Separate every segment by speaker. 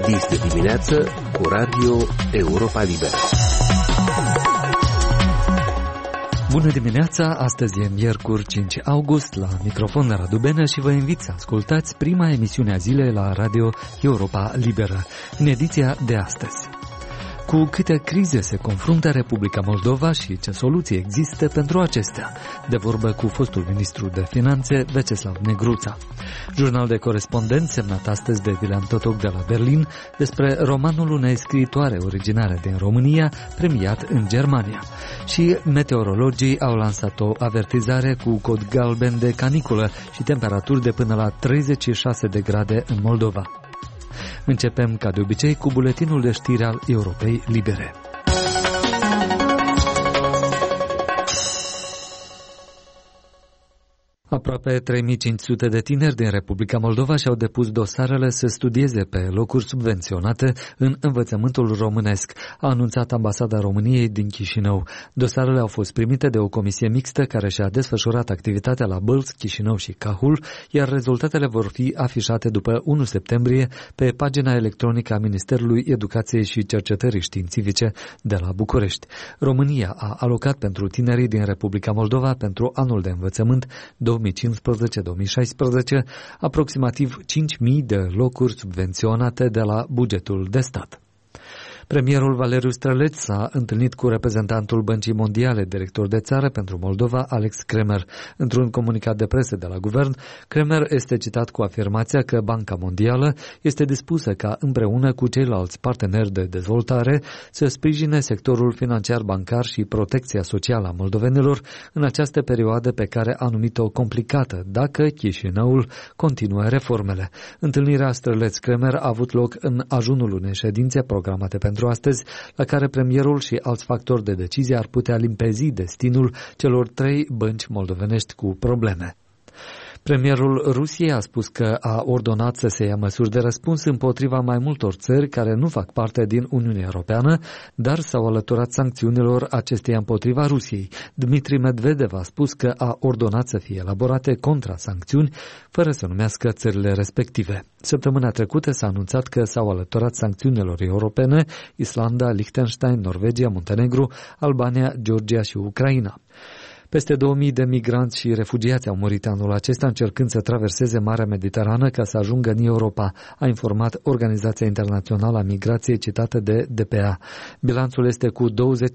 Speaker 1: Este dimineață cu Radio Europa Liberă.
Speaker 2: Bună dimineața, astăzi e miercuri 5 august, la microfon Radu Benă și vă invit să ascultați prima emisiune a zilei la Radio Europa Liberă, în ediția de astăzi. Cu câte crize se confruntă Republica Moldova și ce soluții există pentru acestea? De vorbă cu fostul ministru de Finanțe, Veceslav Negruța. Jurnal de corespondent semnat astăzi de Dilan Totoc de la Berlin despre romanul unei scriitoare originare din România, premiat în Germania. Și meteorologii au lansat o avertizare cu cod galben de caniculă și temperaturi de până la 36 de grade în Moldova. Începem, ca de obicei, cu buletinul de știri al Europei Libere. Aproape 3500 de tineri din Republica Moldova și-au depus dosarele să studieze pe locuri subvenționate în învățământul românesc, a anunțat Ambasada României din Chișinău. Dosarele au fost primite de o comisie mixtă care și-a desfășurat activitatea la Bălți, Chișinău și Cahul, iar rezultatele vor fi afișate după 1 septembrie pe pagina electronică a Ministerului Educației și Cercetării Științifice de la București. România a alocat pentru tinerii din Republica Moldova pentru anul de învățământ 2015-2016 aproximativ 5.000 de locuri subvenționate de la bugetul de stat. Premierul Valeriu Străleț s-a întâlnit cu reprezentantul Băncii Mondiale, director de țară pentru Moldova, Alex Kremer. Într-un comunicat de presă de la guvern, Kremer este citat cu afirmația că Banca Mondială este dispusă ca împreună cu ceilalți parteneri de dezvoltare să sprijine sectorul financiar bancar și protecția socială a moldovenilor în această perioadă pe care a numit-o complicată, dacă Chișinăul continuă reformele. Întâlnirea Străleț-Kremer a avut loc în ajunul unei ședințe programate pentru astăzi, la care premierul și alți factori de decizie ar putea limpezi destinul celor 3 bănci moldovenești cu probleme. Premierul Rusiei a spus că a ordonat să se ia măsuri de răspuns împotriva mai multor țări care nu fac parte din Uniunea Europeană, dar s-au alăturat sancțiunilor acesteia împotriva Rusiei. Dmitri Medvedev a spus că a ordonat să fie elaborate contrasancțiuni, fără să numească țările respective. Săptămâna trecută s-a anunțat că s-au alăturat sancțiunilor europene Islanda, Liechtenstein, Norvegia, Muntenegru, Albania, Georgia și Ucraina. Peste 2000 de migranți și refugiați au murit anul acesta încercând să traverseze Marea Mediterană ca să ajungă în Europa, a informat Organizația Internațională a Migrației citată de DPA. Bilanțul este cu 20%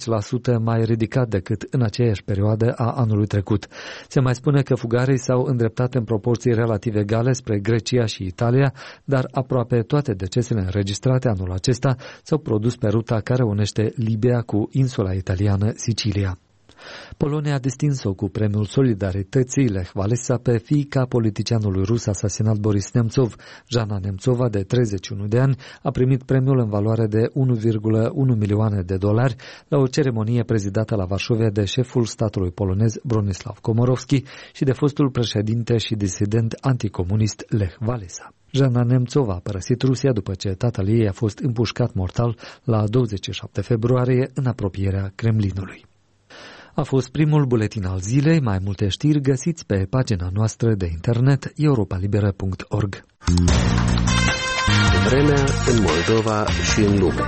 Speaker 2: mai ridicat decât în aceeași perioadă a anului trecut. Se mai spune că fugarii s-au îndreptat în proporții relativ egale spre Grecia și Italia, dar aproape toate decesele înregistrate anul acesta s-au produs pe ruta care unește Libia cu insula italiană Sicilia. Polonia a distins-o cu premiul Solidarității Lech Walesa pe fiica politicianului rus asasinat Boris Nemțov. Jana Nemțova, de 31 de ani, a primit premiul în valoare de 1,1 milioane de dolari la o ceremonie prezidată la Varșovia de șeful statului polonez Bronisław Komorowski și de fostul președinte și disident anticomunist Lech Walesa. Jana Nemțova a părăsit Rusia după ce tatăl ei a fost împușcat mortal la 27 februarie în apropierea Kremlinului. A fost primul buletin al zilei. Mai multe știri găsiți pe pagina noastră de internet europalibera.org.
Speaker 1: Vremea în Moldova și în lume.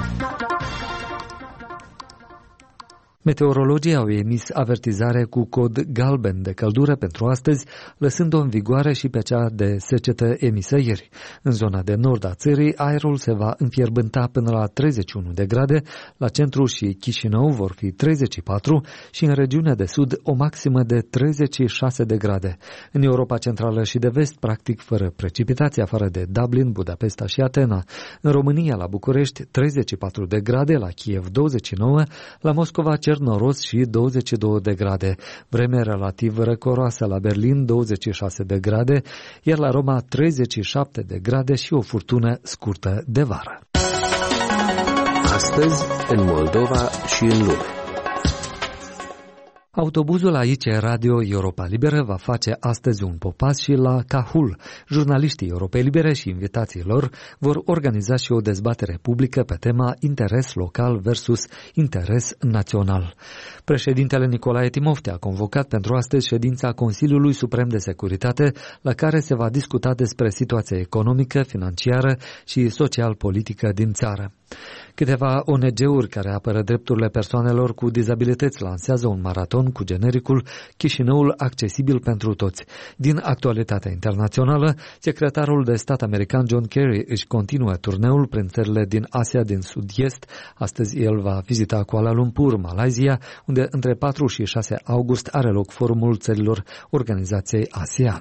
Speaker 2: Meteorologii au emis avertizare cu cod galben de căldură pentru astăzi, lăsând-o în vigoare și pe cea de secetă emisă ieri. În zona de nord a țării, aerul se va înfierbânta până la 31 de grade, la centru și Chișinău vor fi 34 și în regiunea de sud o maximă de 36 de grade. În Europa Centrală și de Vest, practic fără precipitații, afară de Dublin, Budapesta și Atena. În România, la București, 34 de grade, la Kiev 29, la Moscova noros și 22 de grade. Vreme relativ răcoroasă la Berlin, 26 de grade, iar la Roma 37 de grade și o furtună scurtă de vară.
Speaker 1: Astăzi, în Moldova și în lume.
Speaker 2: Autobuzul aici, Radio Europa Liberă, va face astăzi un popas și la Cahul. Jurnaliștii Europei Libere și invitații lor vor organiza și o dezbatere publică pe tema interes local versus interes național. Președintele Nicolae Timofte a convocat pentru astăzi ședința Consiliului Suprem de Securitate, la care se va discuta despre situația economică, financiară și social-politică din țară. Câteva ONG-uri care apără drepturile persoanelor cu dizabilități lansează un maraton cu genericul Chișinăul accesibil pentru toți. Din actualitatea internațională, secretarul de stat american John Kerry își continuă turneul prin țările din Asia din Sud-Est. Astăzi el va vizita Kuala Lumpur, Malaysia, unde între 4 și 6 august are loc forumul țărilor Organizației ASEAN.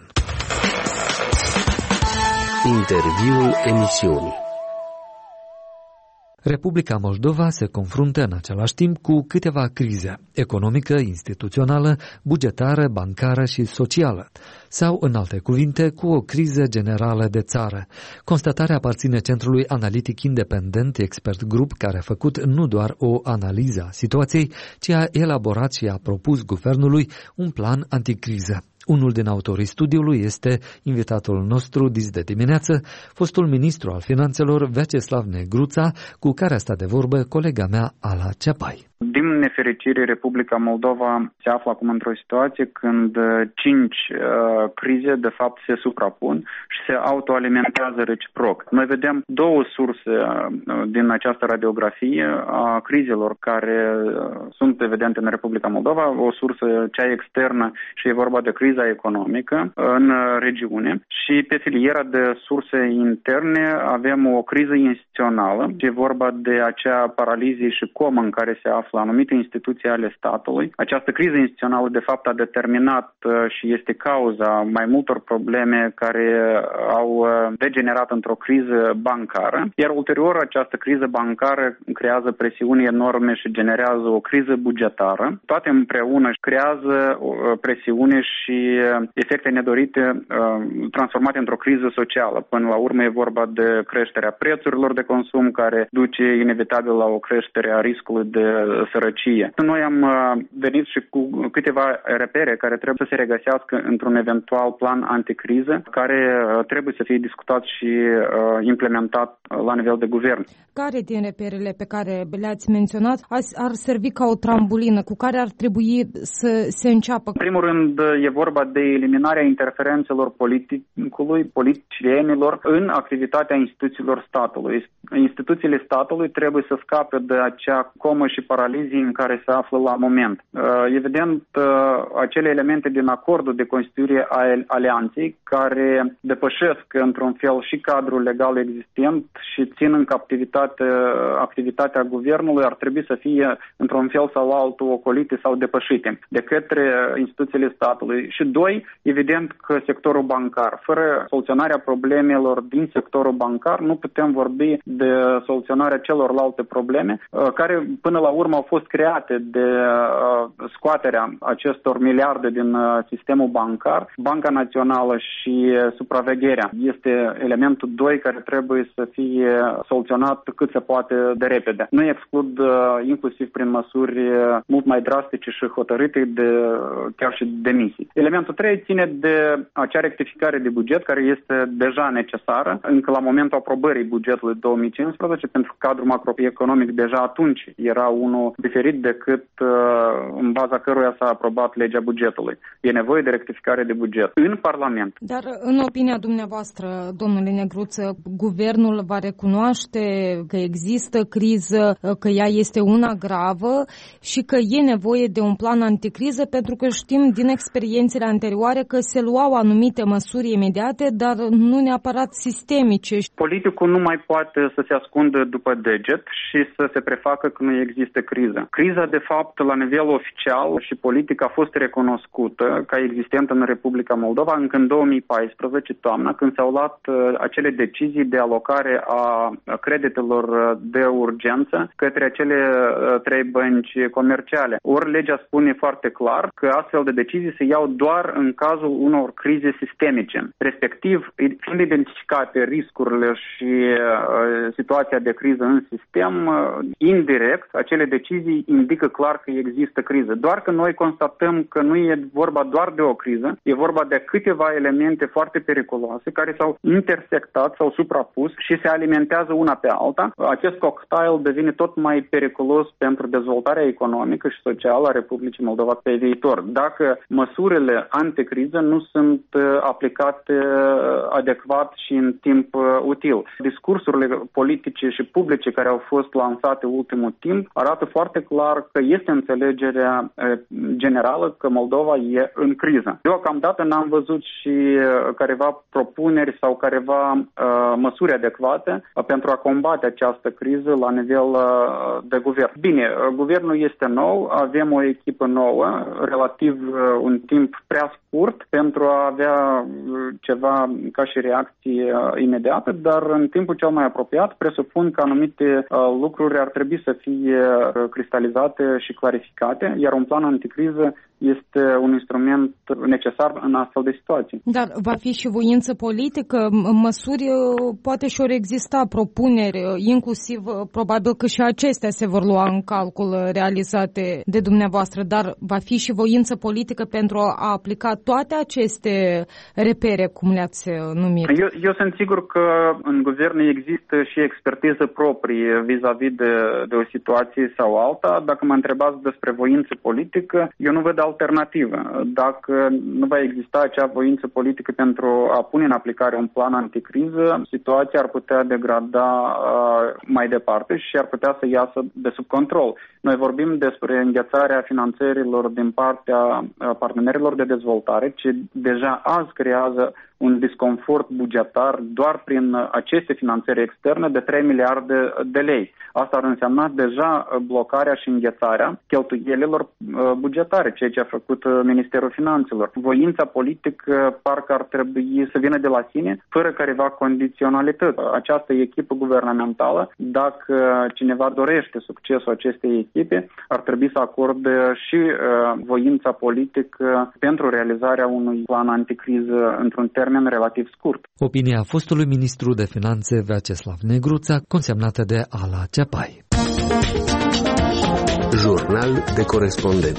Speaker 1: Interviul emisiunii.
Speaker 2: Republica Moldova se confruntă în același timp cu câteva crize: economică, instituțională, bugetară, bancară și socială, sau, în alte cuvinte, cu o criză generală de țară. Constatarea aparține Centrului Analitic Independent Expert Group, care a făcut nu doar o analiză a situației, ci a elaborat și a propus guvernului un plan anticriză. Unul din autorii studiului este invitatul nostru de dimineață, fostul ministru al finanțelor Vyacheslav Negruța, cu care a stat de vorbă colega mea Ala Ceapai.
Speaker 3: Din nefericire, Republica Moldova se află acum într-o situație când 5 crize de fapt se suprapun și se autoalimentează reciproc. Noi vedem două surse din această radiografie a crizelor care sunt evidente în Republica Moldova. O sursă, cea externă, și e vorba de criza economică în regiune, și pe filiera de surse interne avem o criză instituțională. E vorba de acea paralizie și comă în care se află anumite instituții ale statului. Această criză instituțională de fapt a determinat și este cauza mai multor probleme care au degenerat într-o criză bancară, iar ulterior această criză bancară creează presiuni enorme și generează o criză bugetară. Toate împreună creează presiune și efecte nedorite transformate într-o criză socială. Până la urmă e vorba de creșterea prețurilor de consum, care duce inevitabil la o creștere a riscului de sărăcie. Noi am venit și cu câteva repere care trebuie să se regăsească într-un eventual plan anticriză, care trebuie să fie discutat și implementat la nivel de guvern.
Speaker 4: Care din reperele pe care le-ați menționat ar servi ca o trambulină cu care ar trebui să se înceapă?
Speaker 3: În primul rând e vorba de eliminarea interferențelor politicienilor în activitatea instituțiilor statului. Instituțiile statului trebuie să scape de acea comă și paralizie în care se află la moment. Evident, acele elemente din acordul de constituire a alianței, care depășesc într-un fel și cadrul legal existent și țin în activitatea guvernului, ar trebui să fie într-un fel sau altul ocolite sau depășite de către instituțiile statului. Și doi, evident că sectorul bancar. Fără soluționarea problemelor din sectorul bancar, nu putem vorbi de soluționarea celorlalte probleme, care până la urmă au fost create de scoaterea acestor miliarde din sistemul bancar. Banca Națională și supravegherea este elementul 2 care trebuie să fie soluționat cât se poate de repede. Nu exclud inclusiv prin măsuri mult mai drastice și hotărâte chiar și demisii. Elementul 3 ține de acea rectificare de buget care este deja necesară încă la momentul aprobării bugetului 2015, pentru că cadrul macroeconomic deja atunci era unul diferit decât în baza căruia s-a aprobat legea bugetului. E nevoie de rectificare de buget în Parlament.
Speaker 4: Dar în opinia dumneavoastră, domnule Negruță, guvernul va recunoaște că există criză, că ea este una gravă și că e nevoie de un plan anticriză, pentru că știm din experiențele anterioare că se luau anumite măsuri imediate, dar nu neapărat sistemice.
Speaker 3: Politicul nu mai poate să se ascundă după deget și să se prefacă că nu există criză. Criza, de fapt, la nivel oficial și politic a fost recunoscută ca existentă în Republica Moldova încă în 2014, toamna, când s-au luat acele decizii de alocare a creditelor de urgență către acele 3 bănci comerciale. Ori legea spune foarte clar că astfel de decizii se iau doar în cazul unor crize sistemice. Respectiv, fiind identificate riscurile și situația de criză în sistem, indirect, acele decizii indică clar că există criză. Doar că noi constatăm că nu e vorba doar de o criză, e vorba de câteva elemente foarte periculoase care s-au intersectat, s-au suprapus și se alimentează una pe alta. Acest cocktail devine tot mai periculos pentru dezvoltarea economică și socială a Republicii Moldova pe viitor. Dacă măsurile anticriză nu sunt aplicate adecvat și în timp util. Discursurile politice și publice care au fost lansate ultimul timp arată foarte clar că este înțelegerea generală că Moldova e în criză. Deocamdată n-am văzut și careva propuneri sau careva măsuri adecvate pentru a combate această criză la nivel de guvern. Bine, guvernul este nou, avem o echipă nouă, relativ un timp prea scurt pentru a avea ceva ca și reacție imediată, dar în timpul cel mai apropiat presupun că anumite lucruri ar trebui să fie cristalizate și clarificate, iar un plan anticriză este un instrument necesar în astfel de situații.
Speaker 4: Dar va fi și voință politică? Măsuri poate și ori exista, propuneri, inclusiv probabil că și acestea se vor lua în calcul realizate de dumneavoastră, dar va fi și voință politică pentru a aplica toate aceste repere, cum le-ați numit?
Speaker 3: Eu sunt sigur că în guvern există și expertiză proprie vis-a-vis de o situație sau alta. Dacă mă întrebați despre voință politică, eu nu văd alternativă. Dacă nu va exista acea voință politică pentru a pune în aplicare un plan anticriză, situația ar putea degrada mai departe și ar putea să iasă de sub control. Noi vorbim despre înghețarea finanțărilor din partea partenerilor de dezvoltare, ce deja azi creează un disconfort bugetar doar prin aceste finanțări externe de 3 miliarde de lei. Asta ar însemna deja blocarea și înghețarea cheltuielilor bugetare, ceea ce a făcut Ministerul Finanțelor. Voința politică parcă ar trebui să vină de la sine, fără careva condiționalități. Această echipă guvernamentală, dacă cineva dorește succesul acestei echipe, ar trebui să acorde și voința politică pentru realizarea unui plan anticriză într-un termen relativ scurt.
Speaker 2: Opinia fostului ministru de Finanțe Vyacheslav Negruța, consemnată de Ala Ceapai.
Speaker 1: Jurnal de corespondent.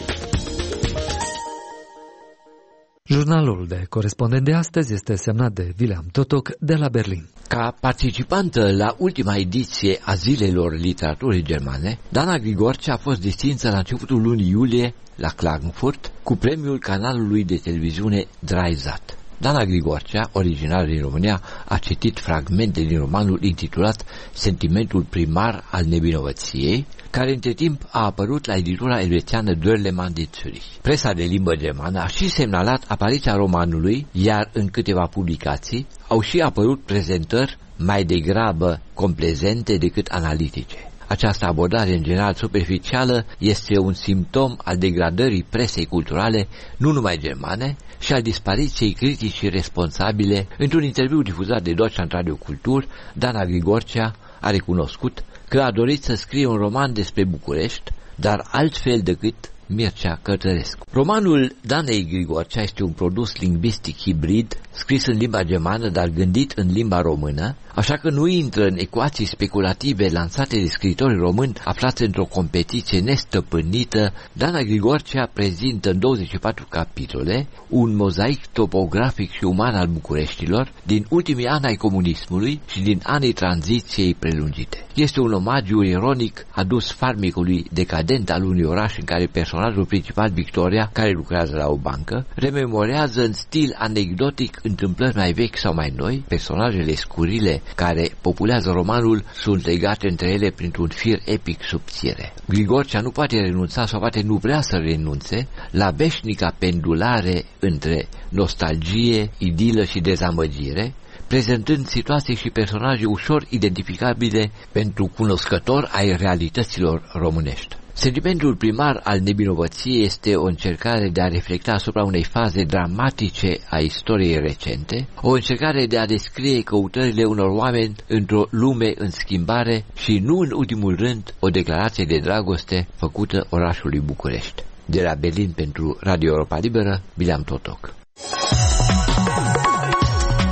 Speaker 2: Jurnalul de corespondent de astăzi este semnat de William Totoc de la Berlin.
Speaker 5: Ca participantă la ultima ediție a Zilelor Literaturii Germane, Dana Grigorcea a fost distinsă la începutul lunii iulie la Klagenfurt cu premiul canalului de televiziune Dreisat. Dana Grigorcea, originară din România, a citit fragmente din romanul intitulat Sentimentul primar al nevinovăției, care între timp a apărut la editura elvețiană Dörlemann din Zürich. Presa de limbă germană a și semnalat apariția romanului, iar în câteva publicații au și apărut prezentări mai degrabă complezente decât analitice. Această abordare în general superficială este un simptom al degradării presei culturale, nu numai germane, și al dispariției criticii responsabile. Într-un interviu difuzat de Deutschland Radio Kultur, Dana Grigorcea a recunoscut că a dorit să scrie un roman despre București, dar altfel decât Mircea Cărtărescu. Romanul Danei Grigorcea este un produs lingvistic hibrid, scris în limba germană, dar gândit în limba română, așa că nu intră în ecuații speculative lansate de scriitori români aflați într-o competiție nestăpânită. Dana Grigorcea prezintă în 24 capitole un mozaic topografic și uman al Bucureștilor din ultimii ani ai comunismului și din anii tranziției prelungite. Este un omagiu ironic adus farmecului decadent al unui oraș în care personajul principal, Victoria, care lucrează la o bancă, rememorează în stil anecdotic întâmplări mai vechi sau mai noi. Personajele scurile care populează romanul sunt legate între ele printr-un fir epic subțire. Grigorcea nu poate renunța sau poate nu vrea să renunțe la veșnica pendulare între nostalgie, idilă și dezamăgire, prezentând situații și personaje ușor identificabile pentru cunoscători ai realităților românești. Sentimentul primar al nevinovăției este o încercare de a reflecta asupra unei faze dramatice a istoriei recente, o încercare de a descrie căutările unor oameni într-o lume în schimbare și, nu în ultimul rând, o declarație de dragoste făcută orașului București. De la Berlin pentru Radio Europa Liberă, William Totoc.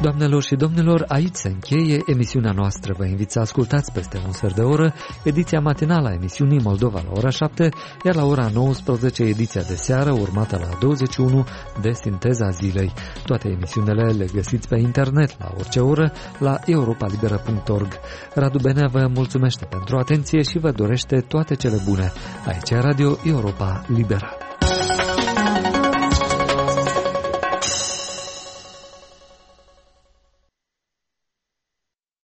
Speaker 2: Doamnelor și domnilor, aici se încheie emisiunea noastră. Vă invit să ascultați peste un sfert de oră ediția matinală a emisiunii Moldova la ora 7, iar la ora 19 ediția de seară, urmată la 21 de Sinteza Zilei. Toate emisiunile le găsiți pe internet la orice oră la europalibera.org. Radu Benea vă mulțumește pentru atenție și vă dorește toate cele bune. Aici e Radio Europa Libera.